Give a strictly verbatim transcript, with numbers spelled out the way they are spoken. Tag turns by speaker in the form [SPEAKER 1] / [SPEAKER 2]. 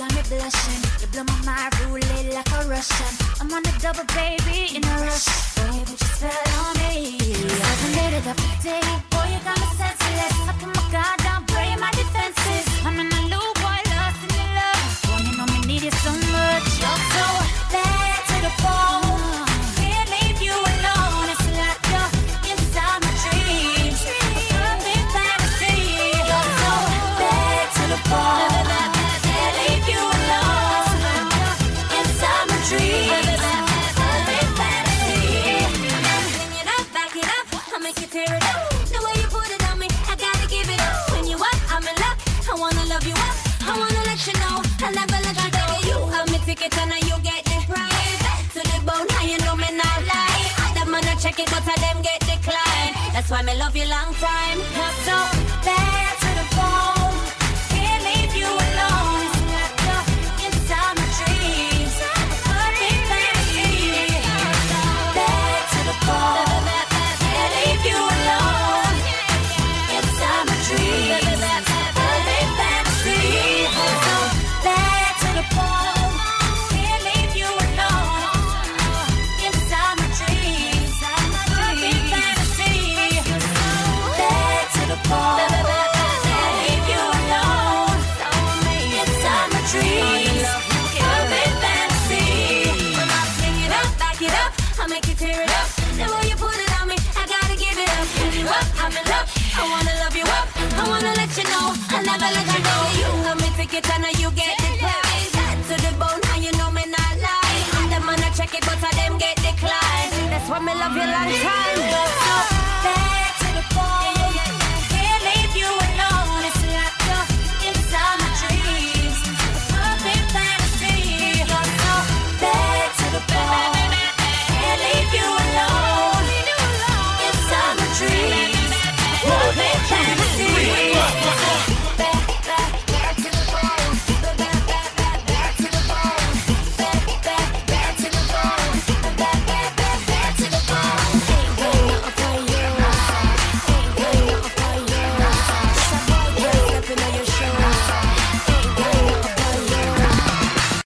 [SPEAKER 1] got me blushing. You blow my mind, roulette like a Russian. I'm on the double, baby, in a rush. Baby, just fell on me. I've made it up today. Boy, you got me senseless. I put my guard down, break my defenses. I'm in a loop, boy, lost in your love. Boy, you know me need you so much. You're so bad to the bone. Can't leave you alone. It's like you're inside my dreams. A perfect fantasy. You're so bad to the bone. Can't leave you alone. Inside my dreams. Perfect fantasy. Bring it up, back it up. I'll make you tear it up. The way you put it on me, I gotta give it up. When you up, I'm in luck. I wanna love you up. I wanna let you know I'll never let you go. You have me ticket and now you get the prize. To the bone, how you know me not lie. Them man a check it, but I them get declined. That's why me love you long time. You're so bad to the bone. Can't leave you alone. It's like you're inside my dreams. A perfect fantasy. Bad to the bone. Can't leave you alone. Inside my dreams. Perfect fantasy. So bad to the bone. Can't leave you alone. Inside my dreams. Perfect fantasy. Bad to the bone. Can't leave you alone. Inside my dreams. Perfect fantasy. Bring it up, back it up. I'll make you tear it up. The way you put it on me, I gotta give it up. Give you up, I'm in love. I wanna love you up. I wanna let you know I'll never let you go. You have me ticket and now you get the prize. Head to the bone, how you know me not lie. Them man a check it, but I them get declined. That's why me love you long time.